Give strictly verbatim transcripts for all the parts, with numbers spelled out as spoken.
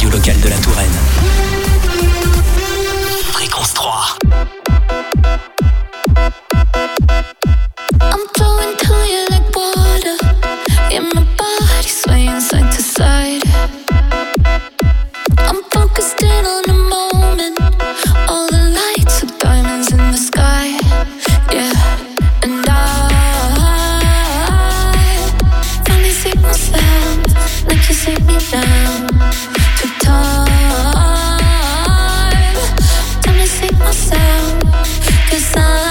radio locale de la Touraine. Fréquence trois. I'm flowing to you like water. Yeah, my body swaying side to side. I'm focused in on the moment. All the lights are diamonds in the sky. Yeah, and I finally see myself like you see me now. To time, time to see myself. 'Cause I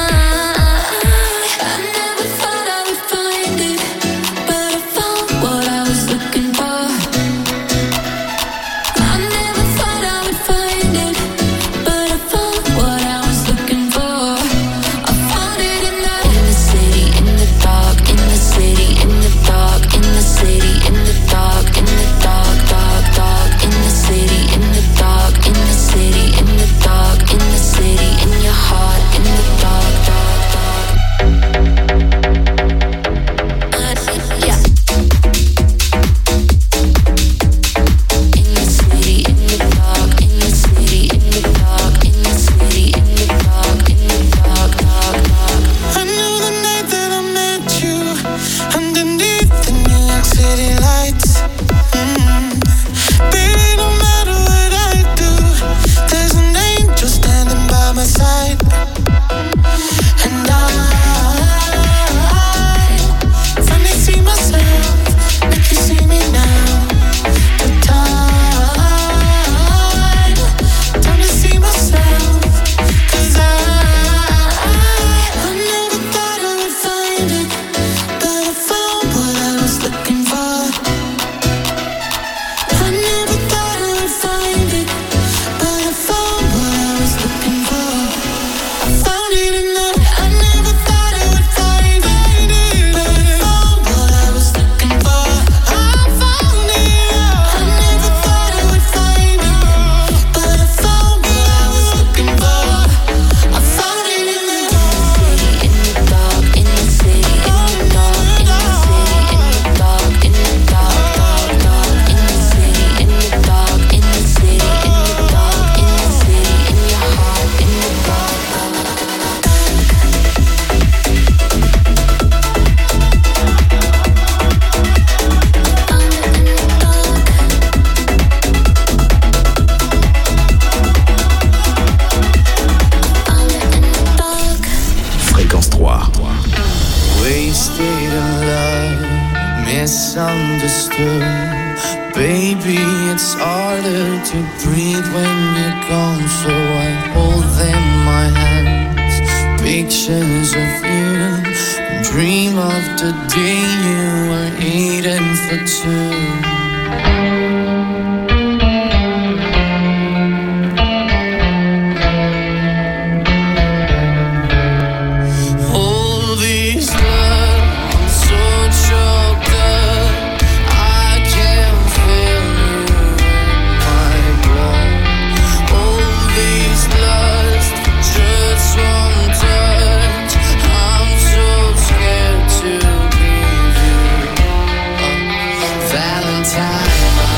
Valentine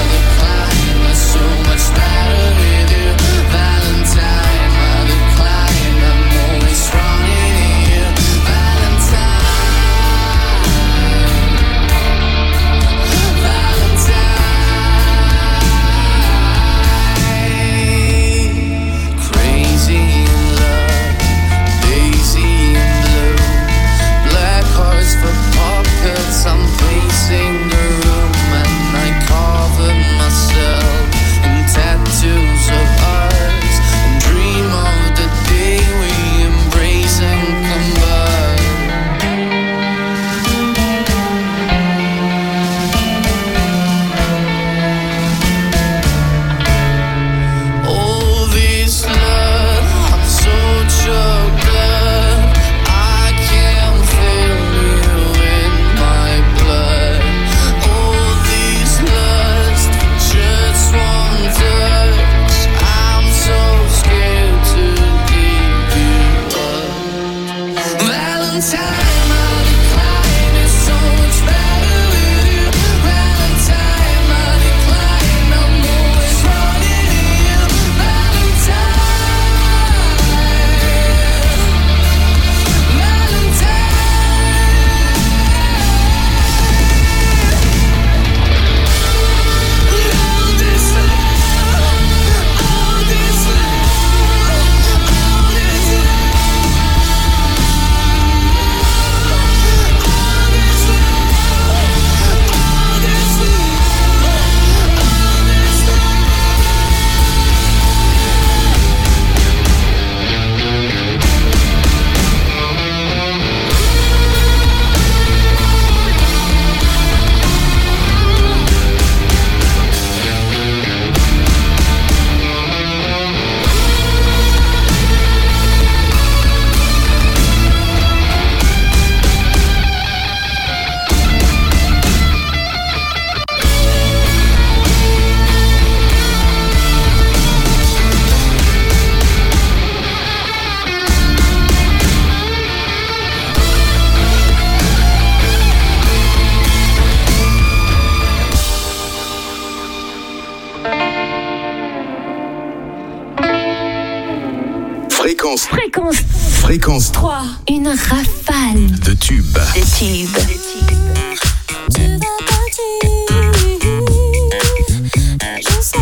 Fréquence. Fréquence. Fréquence trois. Une rafale de tubes. De tubes. Tu vas partir, je sais.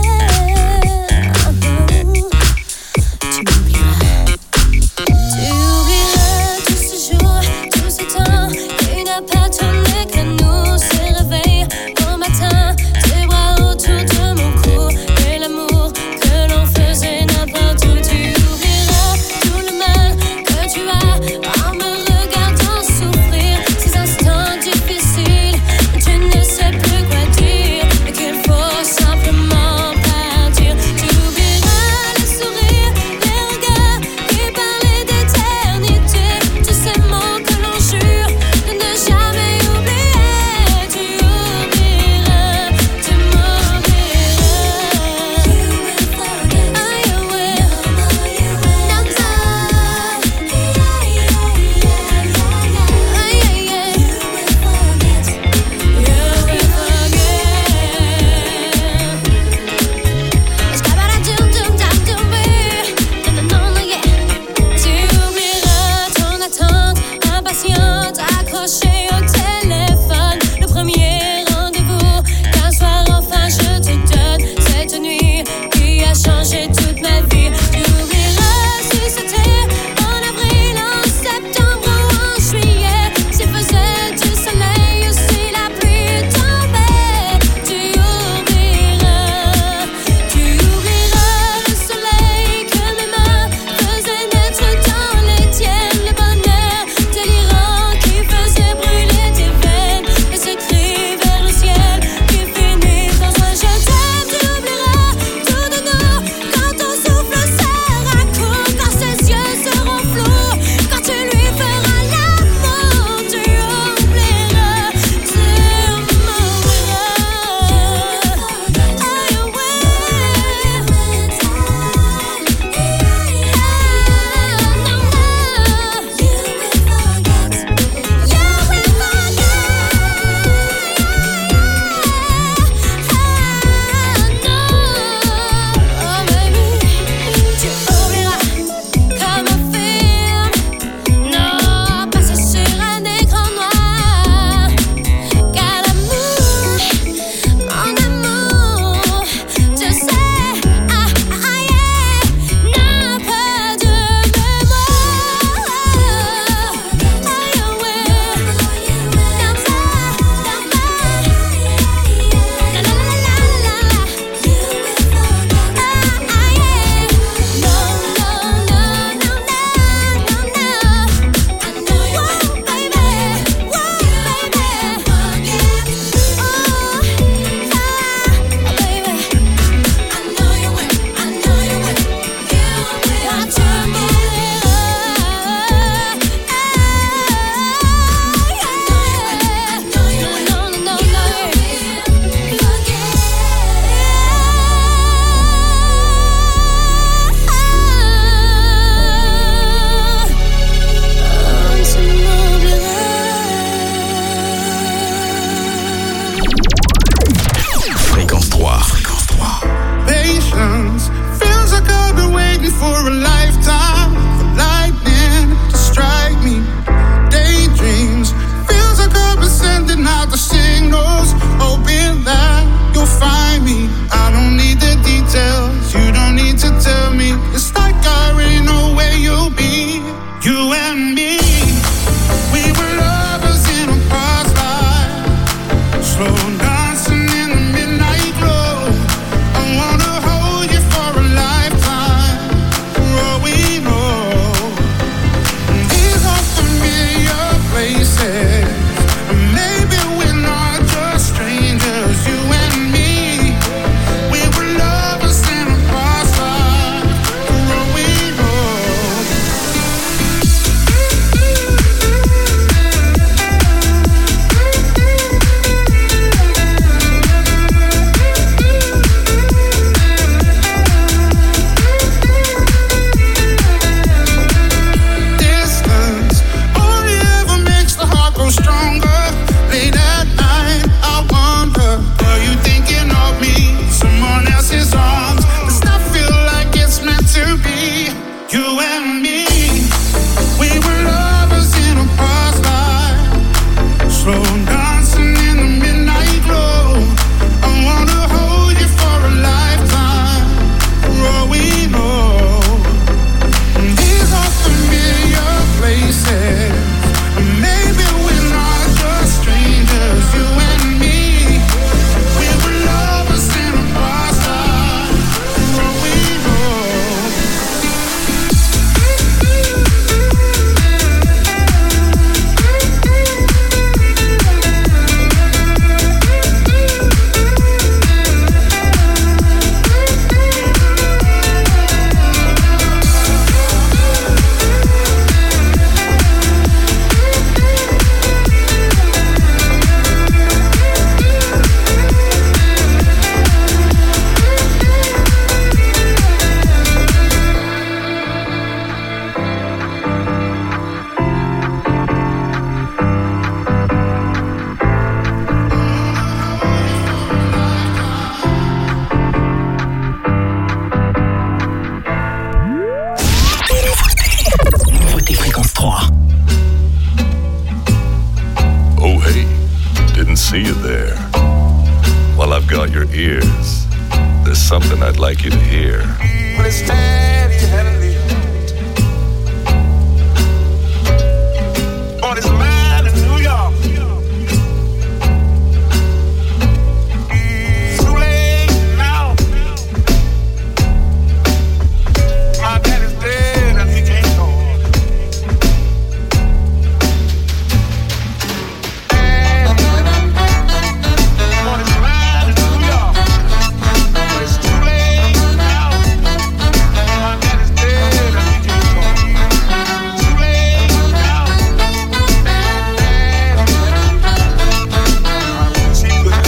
Tu m'oublieras. Tu oublieras tous ces jours, tout ce temps qui n'a pas tourné que nous se réveille au matin. Tes bras autour de mon cou et l'amour que l'on faisait n'importe où. Tu oublieras tout le mal que tu as en me regardant souffrir. Ces instants You and me, we were lovers in a past life, slow dancing in the midnight glow. I wanna hold you for a lifetime, for all we know. These are familiar places, maybe we're not just strangers. You and me, we were lovers in a past life, for all we know. Nouveauté Fréquence trois. Oh hey, didn't see you there. Well, I've got your ears. There's something I'd like you to hear. When it's steady, heavily on his mind in New York. It's too late now. My daddy's dead and he can't talk. On his mind in New York. But it's too late now. My daddy's dead and he can't talk. Too late now. She couldn't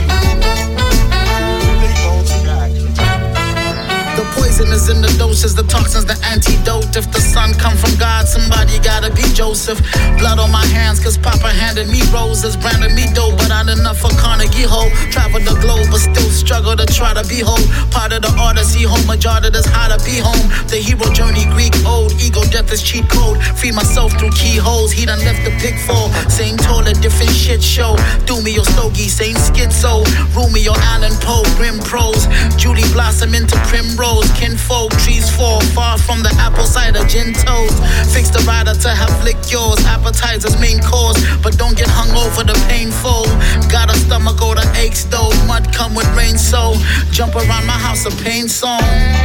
The poison is in the doses, the toxins, the antidote. If the son come from God, somebody gotta be Joseph. Blood on my hands, cause Papa handed me roses, branded me dope, but not enough for Carnegie Hall. Traveled the globe, but still struggle to try to be whole. Part of the odyssey, home majority that's how to be home. The hero journey, Greek old, ego death is cheat code. Free myself through keyholes, he done left the pitfall. Same toilet, different shit show. Do me your stogie, same schizo. Rumi or Allen Poe, grim prose. Judy blossom into primrose. Kinfolk, trees fall far from the apple cider gin toast. Fix the rider to have lick yours. Appetizers main course, but don't get hung over the painful. Got a stomach or the aches though. Mud come with rain, so jump around my house a pain song.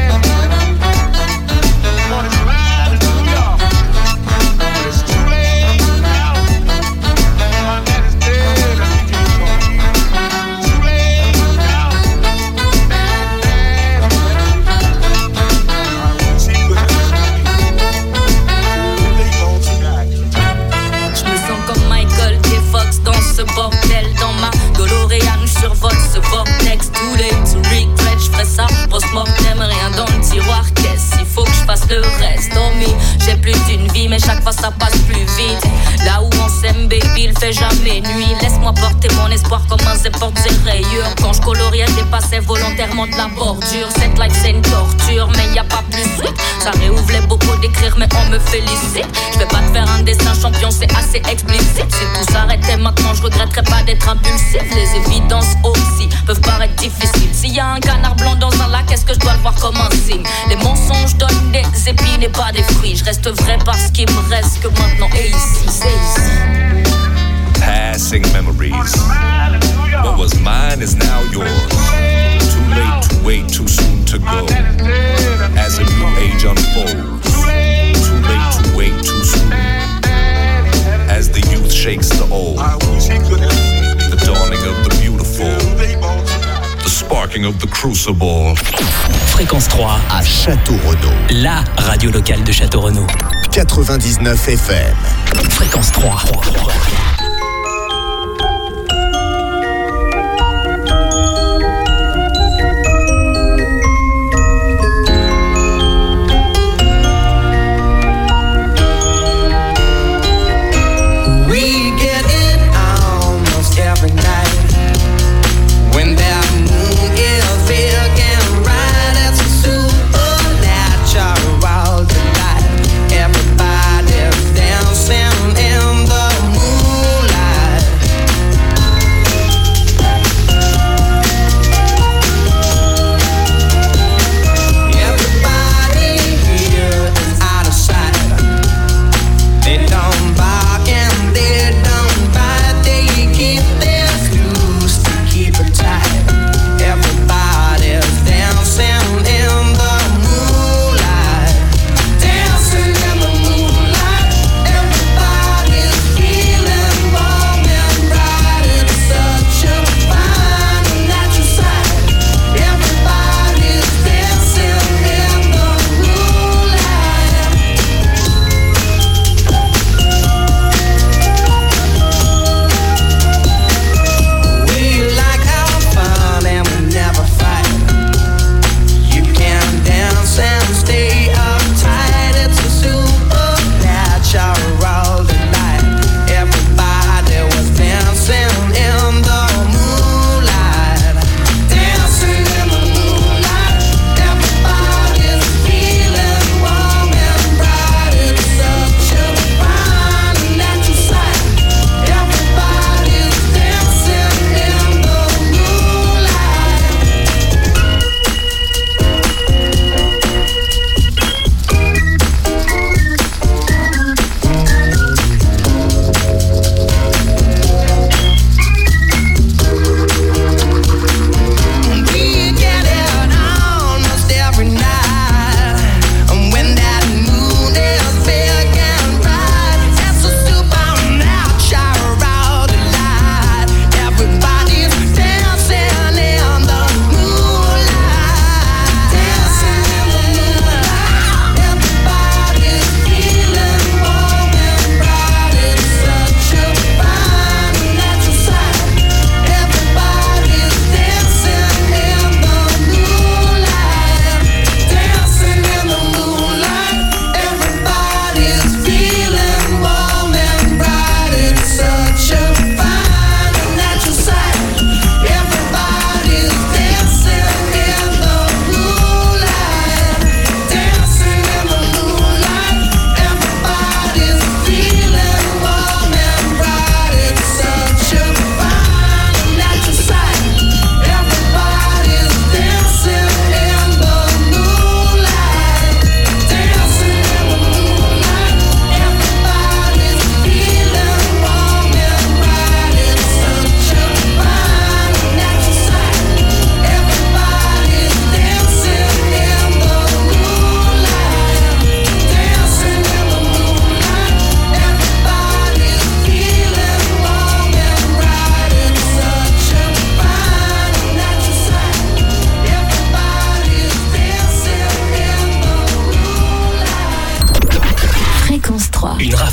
on his mind in New York. But it's too late now. My daddy's dead and he can't talk. Too late now. She couldn't Je me sens comme Michael J. Fox dans ce bordel. Dans ma DeLorean, je survole ce vortex. Too late to regret, je ferai ça post-mortem. Rien dans le tiroir, qu'est-ce il faut que je fasse le reste. Oh me, j'ai plus d'une vie, mais chaque fois ça passe plus vite. Là où on s'aime, baby, il fait jamais nuit. Laisse-moi porter mon espoir comme un zé porte ses rayures. Quand je coloriais, dépassais volontairement de la bordure. Cette life c'est une torture, mais y a pas plus sweet. Ça réouvre les bocaux d'écrire, mais on me félicite. Je vais pas te faire un dessin champion, c'est assez explicite. Si tout s'arrêtait maintenant, je regretterais pas d'être impulsif. Les évidences aussi peuvent paraître difficiles. S'il y a un canard blanc dans un lac, est-ce que je dois le voir comme un signe? Les mensonges donnent des épines et pas des fruits. Je reste vrai parce qu'il me reste que maintenant et ici, c'est ici. Passing memories. What was mine is now yours. Too late to wait, too soon to go. As a new age unfolds. Too late to wait, too soon. As the youth shakes the old. The dawning of the beautiful. The sparking of the crucible. Fréquence trois à Château-Renaud. La radio locale de Château-Renaud. quatre-vingt-dix-neuf F M. Fréquence trois. All the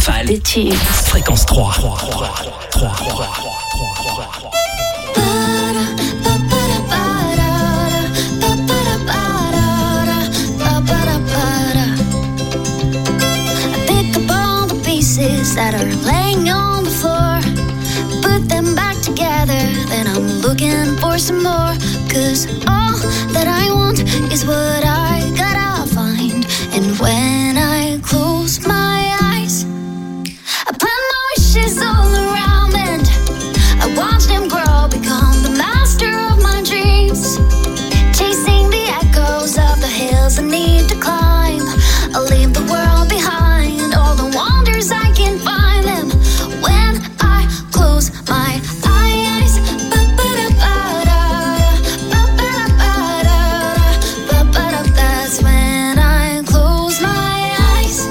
rafale des tubes. Fréquence trois. That are laying on the floor, put them back together, then I'm looking for some more. Cause all that I want is what I gotta find. And when I close my eyes, I plan my wishes all around, and I watch them grow, become the master of my dreams. Chasing the echoes of the hills I need to climb. I'll leave the world behind, all the wonders I can find them when I close my eyes. That's when I close my eyes.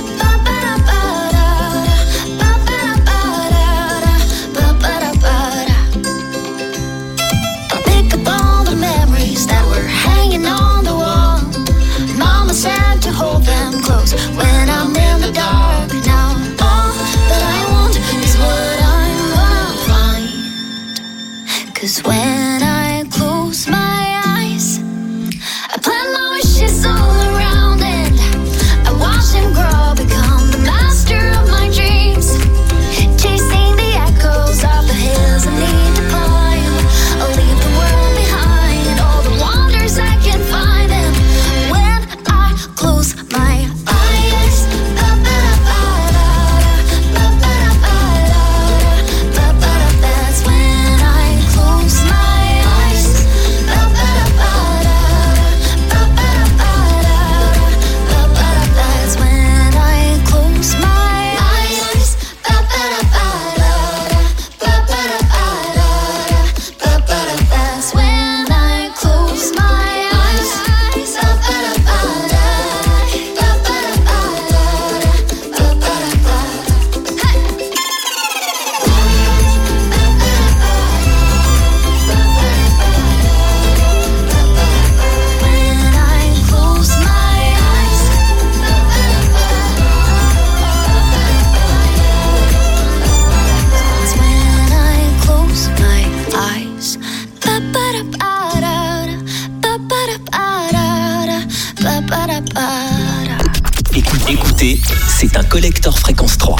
I pick up all the memories that were hanging on the wall. Mama said to hold them close when I'm in the dark. Now all that I want is what I'm gonna find. Cause when I close my eyes, I plan my wishes all around, and I watch them grow, become the master of my dreams. Chasing the echoes of the hills I need to climb. I'll leave the world behind, all the wonders I can find them when I close my eyes. That's when I close my eyes. That's when I close my eyes. That's when I close my eyes. When I close my eyes. That's when I close my eyes. Écoutez, écoutez, c'est un collector Fréquence trois.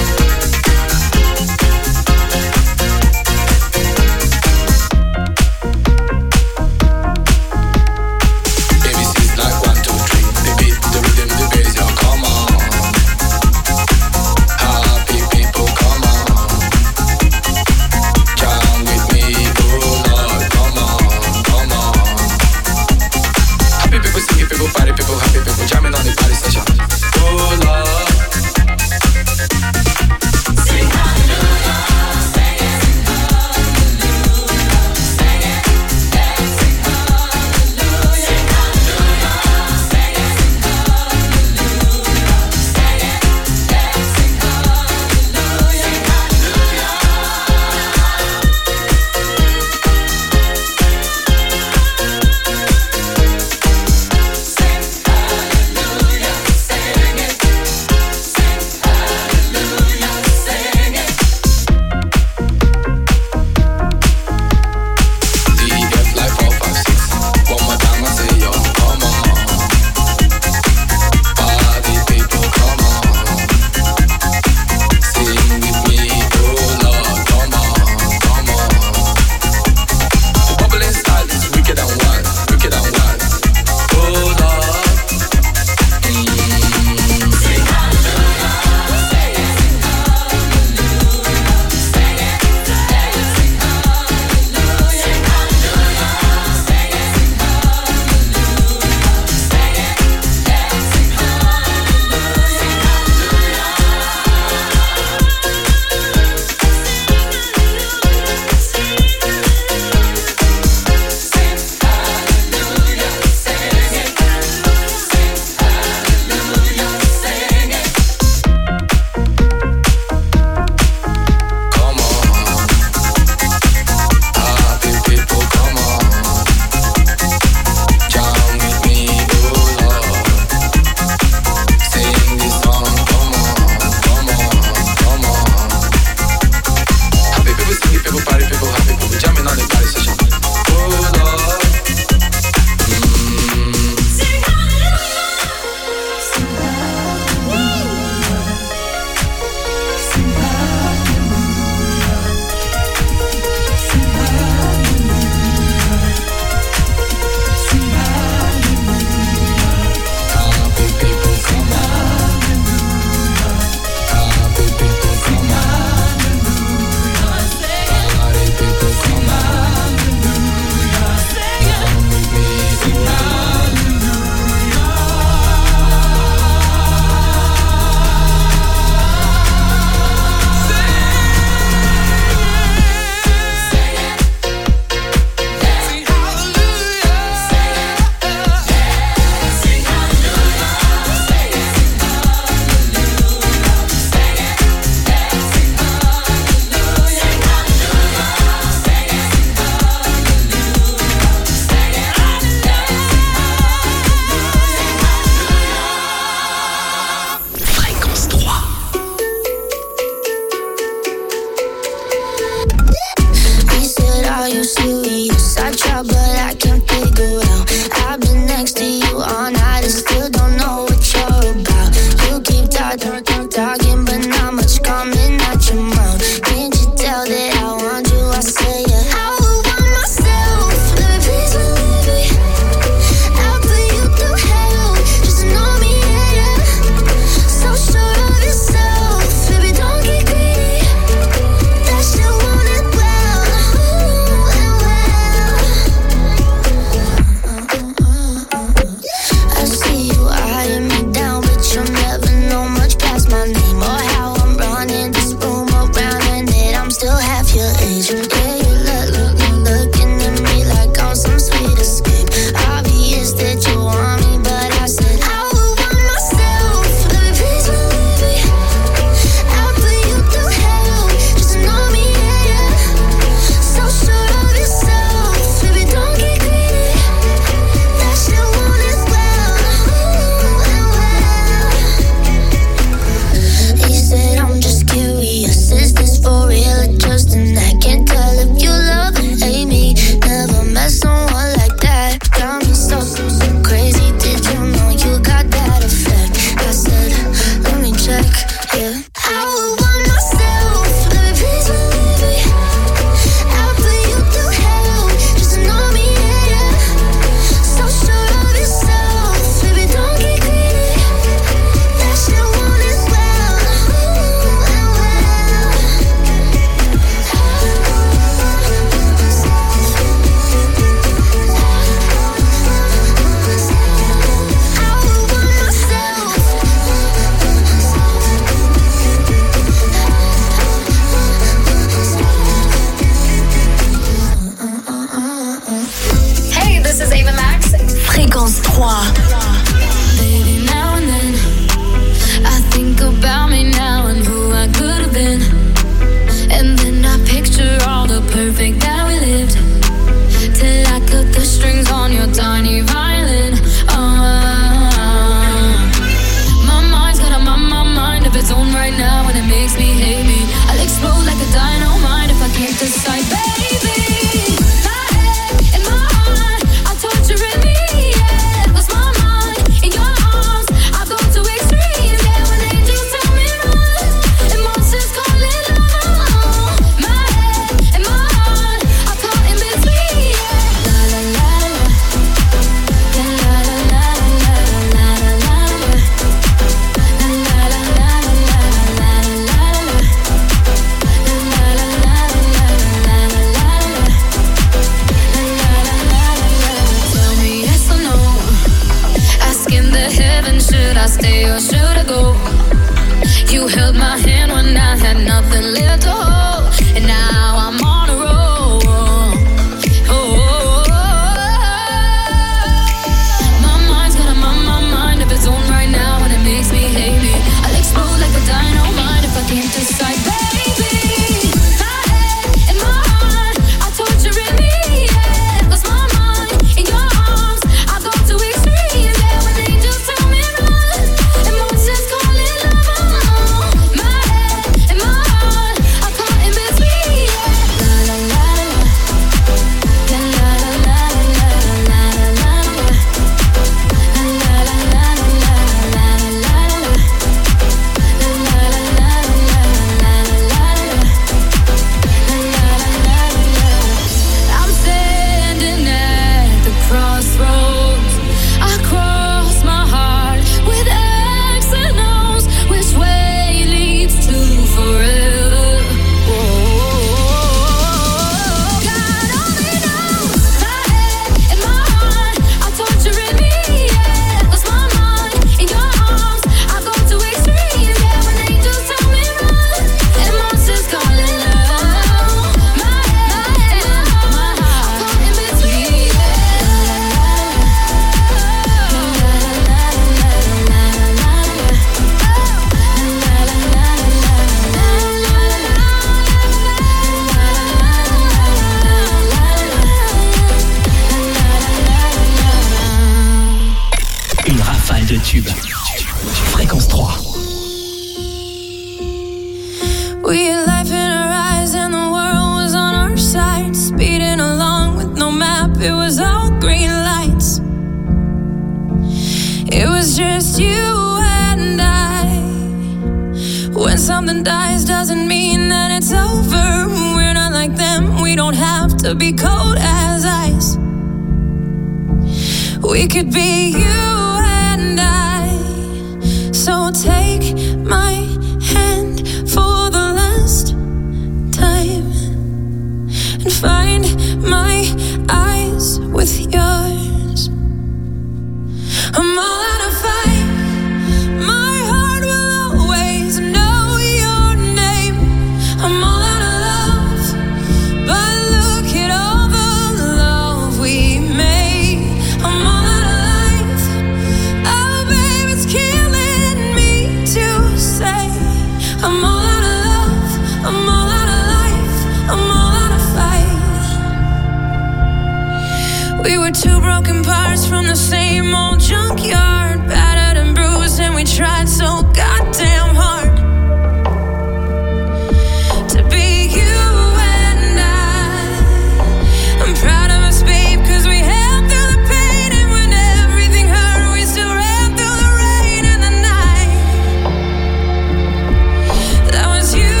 That was you.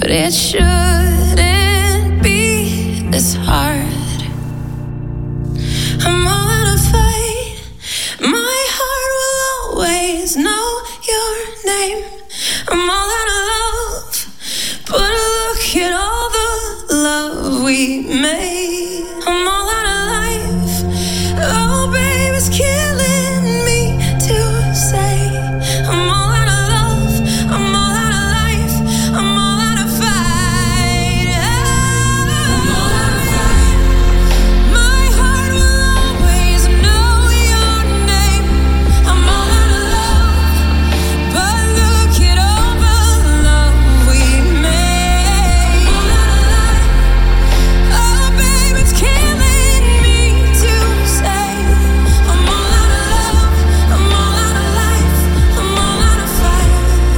but it shouldn't be this hard. I'm all out of fight. My heart will always know your name. I'm all out of love, but look at all the love we made. I'm all out of life. Oh, babe, it's killing me to say. I'm all out of love. I'm all out of life. I'm all out of fight. I'm all out of fight. My heart will always know your name. I'm all out of love, but look at all the love we made. I'm all out of life. Oh, babe, it's killing me to say. I'm all out of love. I'm all out of life. I'm all out of fight.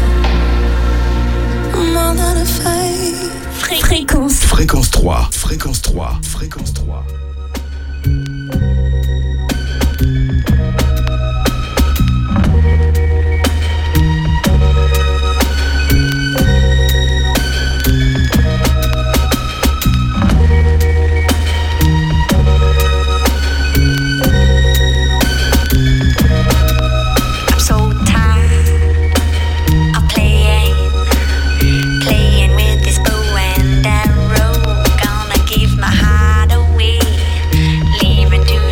I'm all out of fight. Fréquence. Fréquence trois. Fréquence trois. Fréquence trois. I'm so tired of playing, playing with this bow and arrow. Gonna give my heart away, leaving to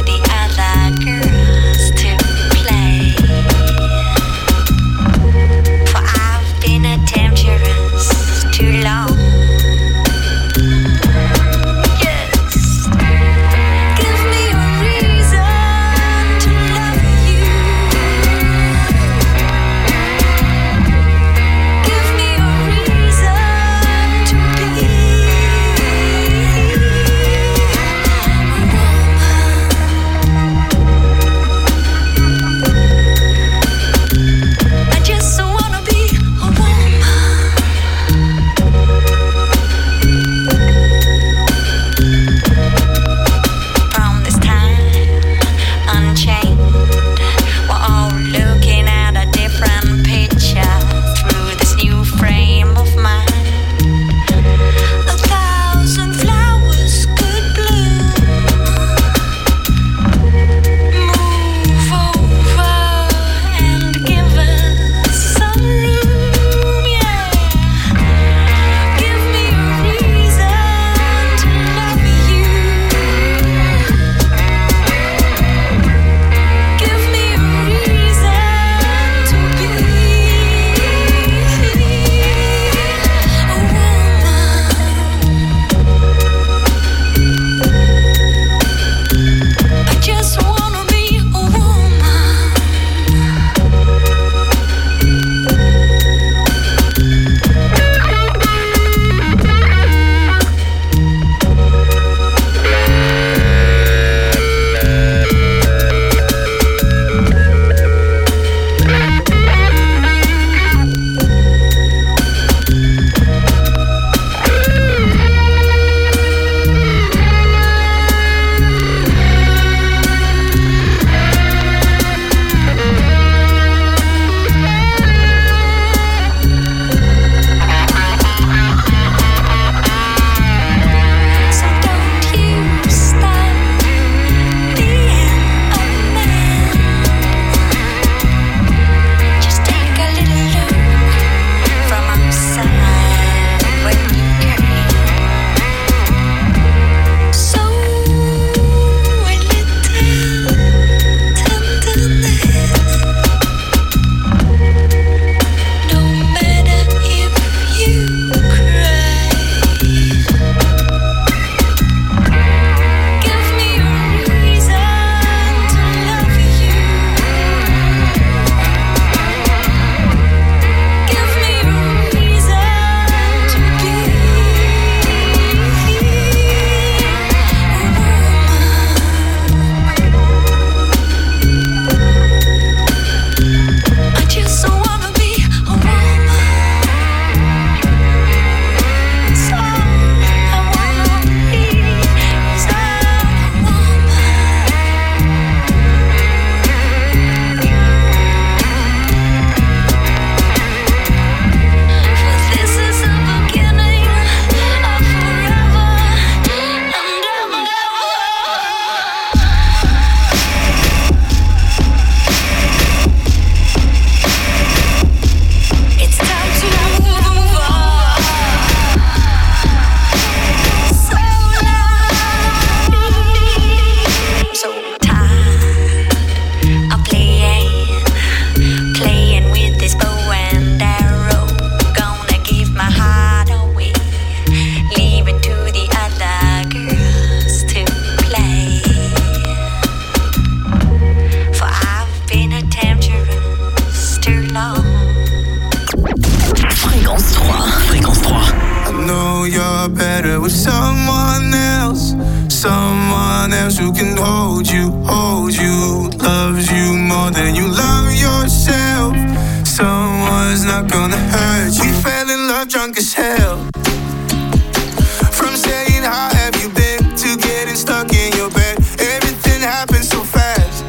better with someone else. Someone else who can hold you, hold you, loves you more than you love yourself. Someone's not gonna hurt you. We fell in love drunk as hell. From saying how have you been to getting stuck in your bed. Everything happened so fast.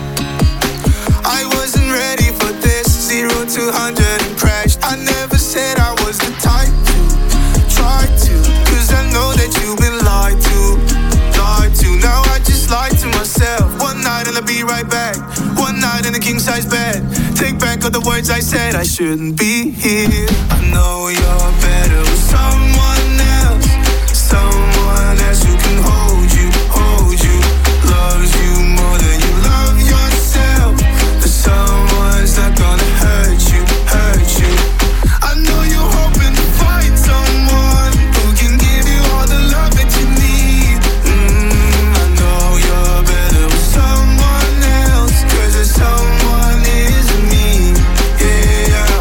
I wasn't ready for this. Zero to hundred and crashed. I never said I was the type to try to, cause I know that you've been lied to, lied to. Now I just lied to myself. One night and I'll be right back. One night in a king size bed. Take back all the words I said. I shouldn't be here. I know you're better with someone else. Someone else who can hold you, hold you, loves you more than you love yourself. But someone's not gonna hurt you, hurt you. I know you're hoping to find someone who can give you all the love that you need. mm, I know you're better with someone else, cause there's someone isn't me. Yeah,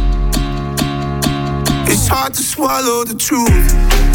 it's hard to swallow the truth.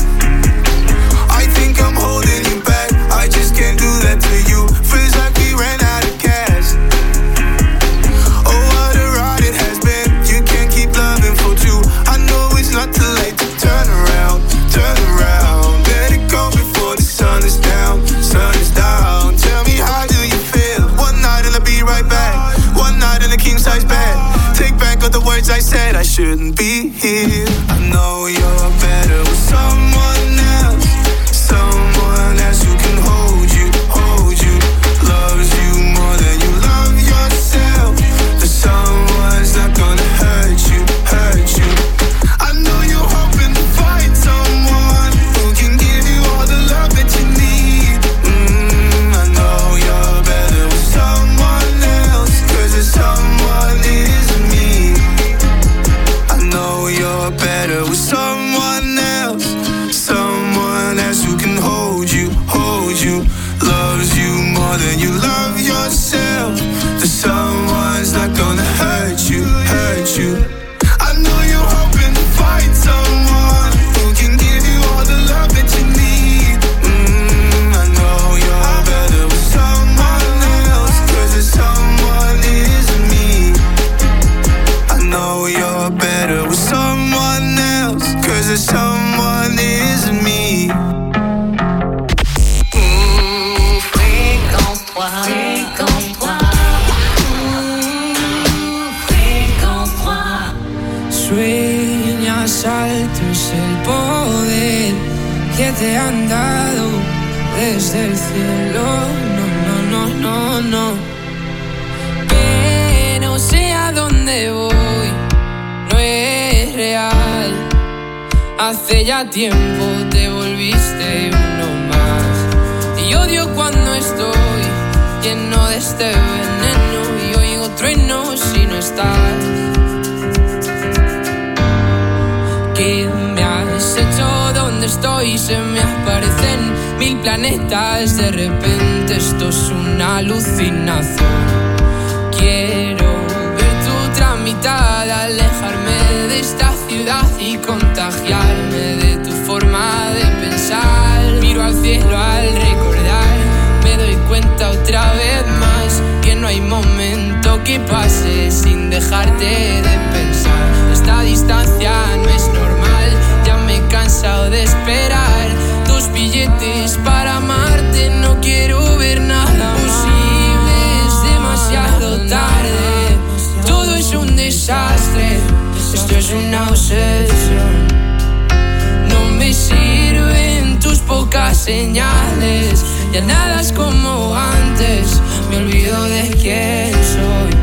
I think I'm holding you back. I just can't do that to you. Feels like we ran out of gas. Oh, what a ride it has been. You can't keep loving for two. I know it's not too late to turn around, turn around. Let it go before the sun is down, sun is down. Tell me, how do you feel? One night and I'll be right back. One night in a king size bed. Take back all the words I said. I shouldn't be here. I know you're better with someone else. Someone else who can hold you, hold you, loves you more than you love yourself. But someone's not gonna hurt you, hurt you. I know you're hoping to find someone who can give you all the love that you need. mm, I know you're better with someone else, cause there's someone isn't me. I know you're better with someone else. Someone else who can hold you, hold you, loves you more than you love yourself. That someone's not gonna hurt you, hurt you. I know you're hoping to find someone who can give you all the love that you need. mm, I know you're better with someone else, cause there's someone isn't me. I know you're better with someone else, cause there's someone isn't me. Mmh, fréquence trois, fréquence trois. Mmh, fréquence trois. Sueñas alto es el poder que te han dado desde el cielo. No, no, no, no, no. Pero sé a dónde voy, no es real. Hace ya tiempo te volviste uno más. Y odio cuando estoy lleno de este veneno y oigo truenos si no estás. ¿Qué me has hecho? ¿Dónde estoy? Se me aparecen mil planetas. De repente esto es una alucinación. Quiero ver tu tramitar, alejarme de esta ciudad y contagiarme de tu forma de pensar. Miro al cielo al recordar, me doy cuenta otra vez más que no hay momento que pase sin dejarte de pensar. Esta distancia no es normal, ya me he cansado de esperar tus billetes para amarte. No quiero ver nada posible, es demasiado tarde. Todo es un desastre, esto es una obsesión. No me sirven tus pocas señales, ya nada es como antes. Me olvido de quién soy.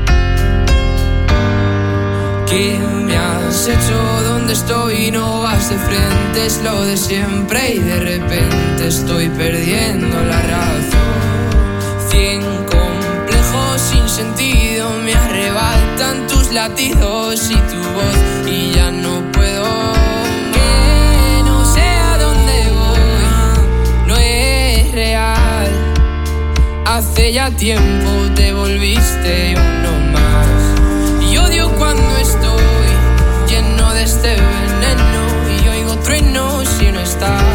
¿Qué me has hecho? ¿Dónde estoy? No vas de frente, es lo de siempre y de repente estoy perdiendo la razón. Cien complejos sin sentido me arrebatan tus latidos y tu voz y ya no puedo. Que no sé a dónde voy, no es real. Hace ya tiempo te volviste uno más. Y odio cuando estoy lleno de este veneno y oigo truenos si no estás.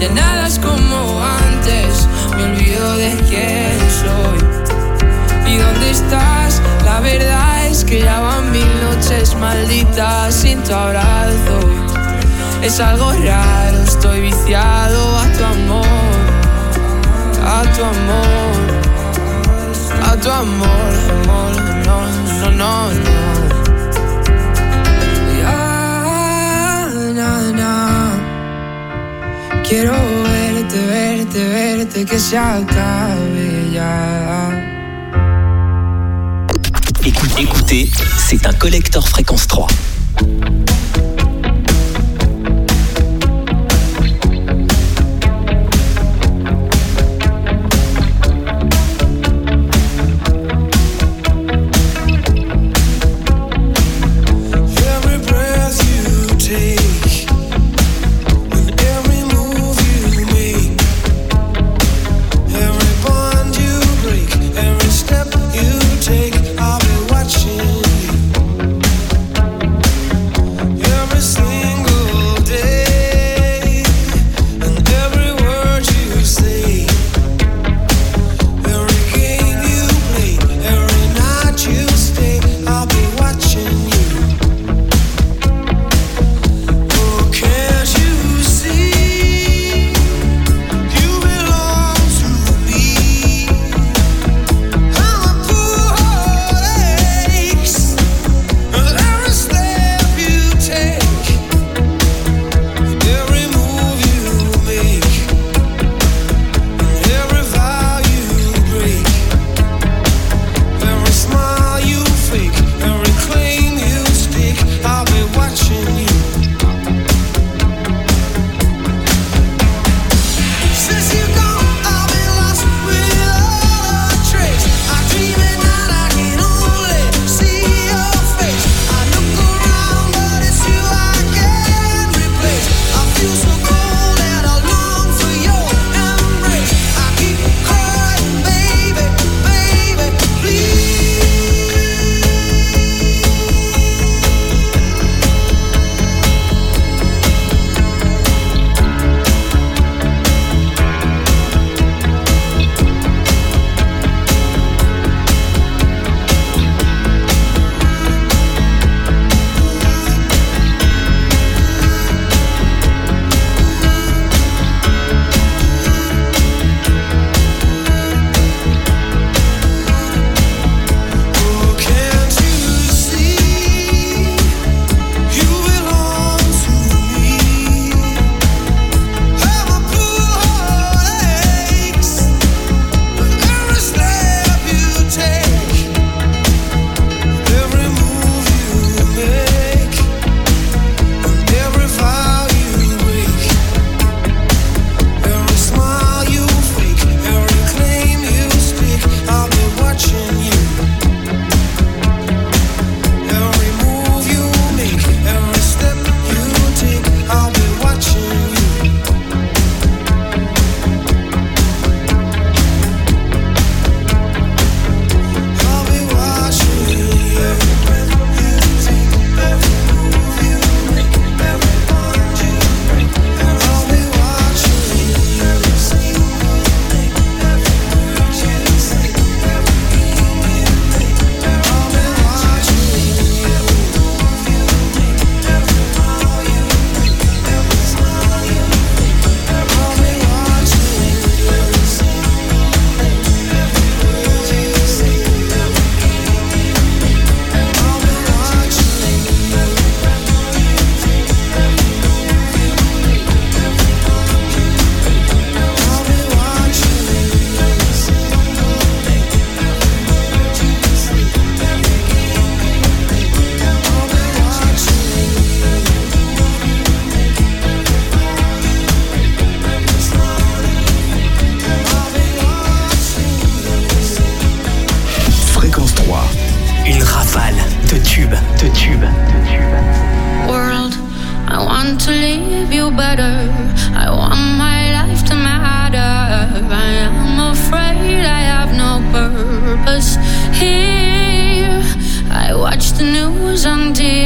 ya nada es como antes. Me olvido de quién soy. ¿Y dónde estás? La verdad es que ya van mil noches malditas sin tu abrazo. Es algo raro, estoy viciado a tu amor, a tu amor, a tu amor, amor, no, no, no, no. Ya, na, na. Quiero verte, verte, verte, que se acabe ya. Écoutez, écoutez, c'est un collector fréquence trois.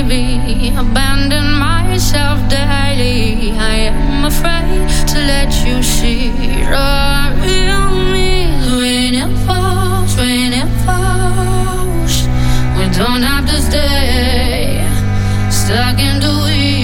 abandon myself daily. I am afraid to let you stuck in the weeds.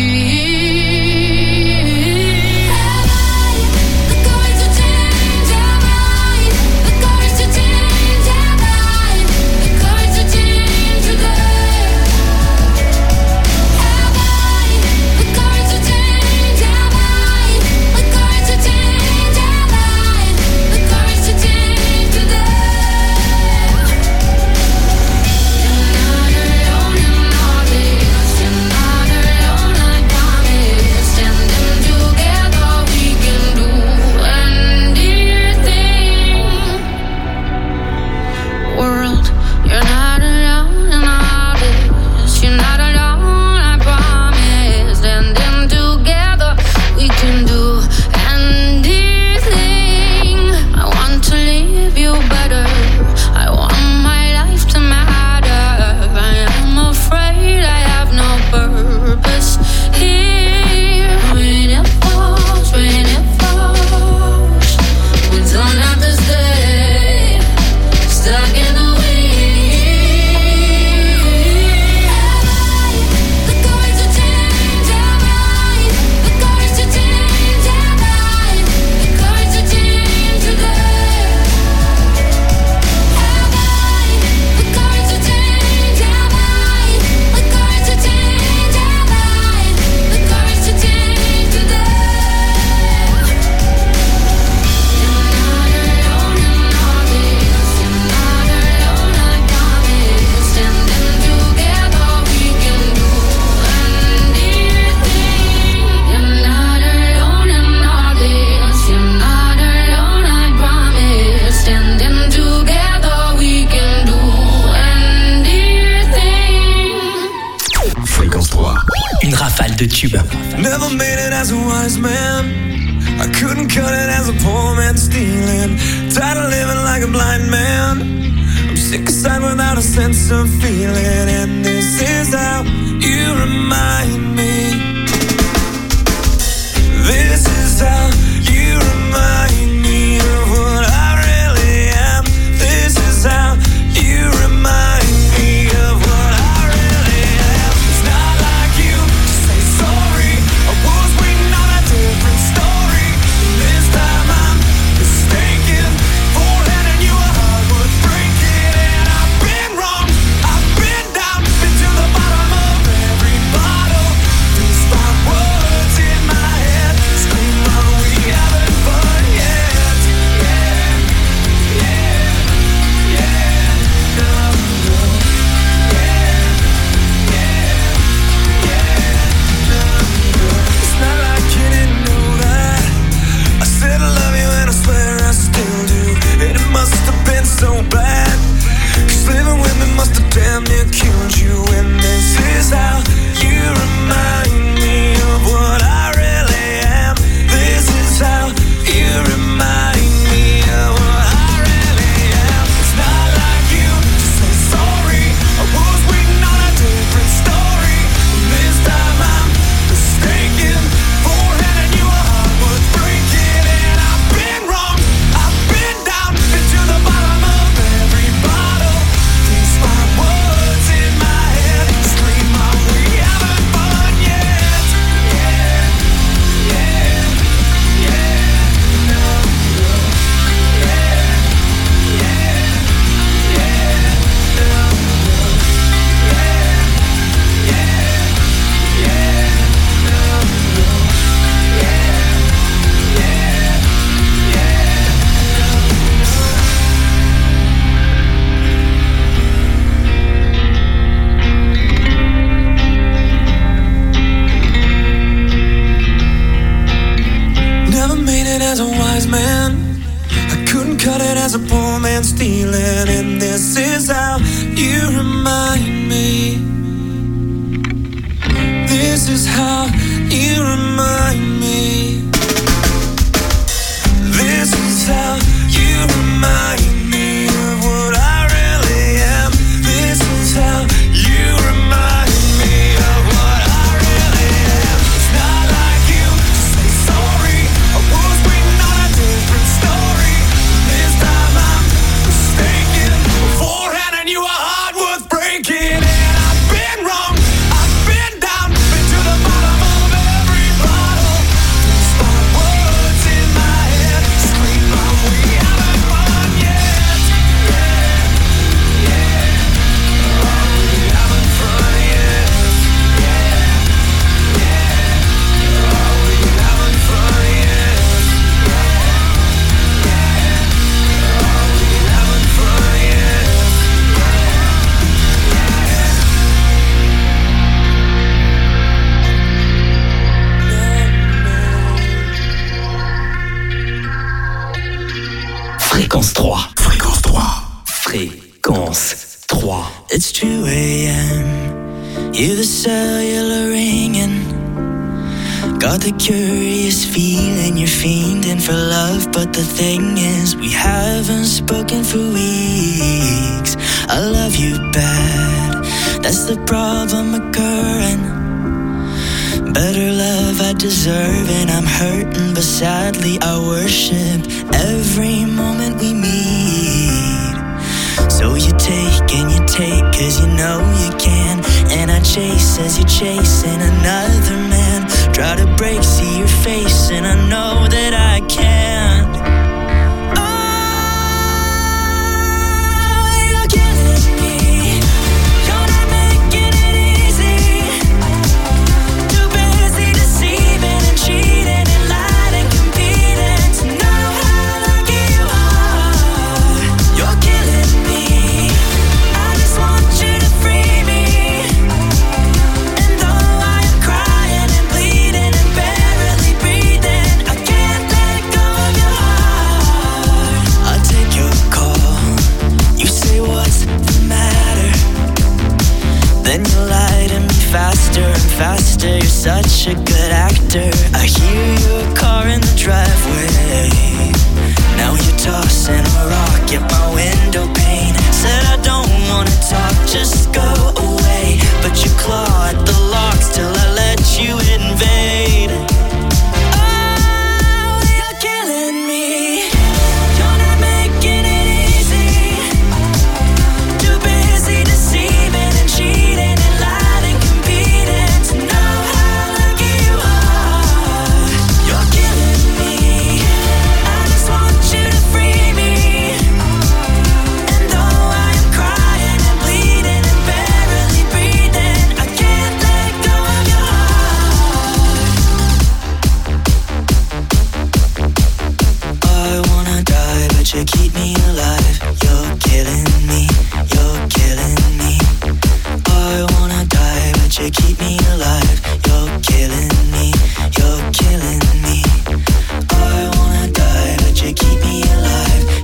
de tube. Never made it as a wise man. I couldn't cut it as a poor man stealing. Tired of living like a blind man. I'm sick aside without a sense of feeling. And this is how you remind me. This is how you remind me of what I really am. This is how you remind me of what I really am. It's not like you to say sorry. I was waiting on a different story. This time I'm mistaken for handing you a heart worth breaking. And I've been wrong, I've been down, been to the bottom of every bottle. These five words in my head scream out, we haven't fun yet. Yeah, yeah, yeah, no, no. Yeah, yeah, yeah, no, no. It's not like you didn't know that I said I love you and I swear I still do. And it must have been so bad, 'cause living with me must have damn near killed you. And this is how you remind me of what I really am. This is how you remind me of what I really am. It's not like you to say sorry. I was waiting on a different story. This time I'm mistaken for handing you a heart worth breaking. And I've been wrong, I've been down, been to the bottom of every bottle. These five words in my head scream out, we haven't fun yet. Yeah, yeah, yeah, no, no. Yeah, yeah, yeah, no, no. Yeah, yeah, yeah, no, no. Yeah, yeah, yeah, Never made it as a wise man. I couldn't cut it as a poor man stealing. And this is how you remind me. This is how you remind me. This is how you remind me of what I really am. This is how you remind me of what I really am. It's not like you to say sorry. I was waiting on a different story. This time I'm mistaken for handing you a heart worth breaking. And I've been wrong, I've been down, Fréquence trois. Fréquence trois. Fréquence trois. It's two a.m. Hear the cellular ringing. Got the curious feeling you're fiending for love, but the thing is we haven't spoken for weeks. I love you bad, that's the problem occurring. Better love I deserve and I'm hurting, but sadly I worship every moment we meet. So you take and you take cause you know you can, and I chase as you're chasing another man. Try to break, see your face, and I know that I can't. Oh, you're killing me. You're not making it easy. Too busy deceiving and cheating and lying and competing to know how lucky you are. You're killing me. I just want you to free me. And though I am crying and bleeding and barely breathing, I can't let go of your heart. I take your call. You say what's the matter? Then you lie to me faster and faster. You're such a good actor. I hear your car in the driveway. Now you're tossing a rock at my window pane. Said I don't wanna talk, just go away. But you claw at the locks till I let you invade. Oh, you're killing me. You're not making it easy. Too busy deceiving and cheating and lying and competing to know how lucky you are. You're killing me. I just want you to free me. And though I am crying and bleeding and barely breathing, I can't let go of your heart. I wanna die, but you keep me alive. You're killing me, you're killing me. I wanna die, but you keep me alive. You're killing me, you're killing me. I wanna die, but you keep me alive.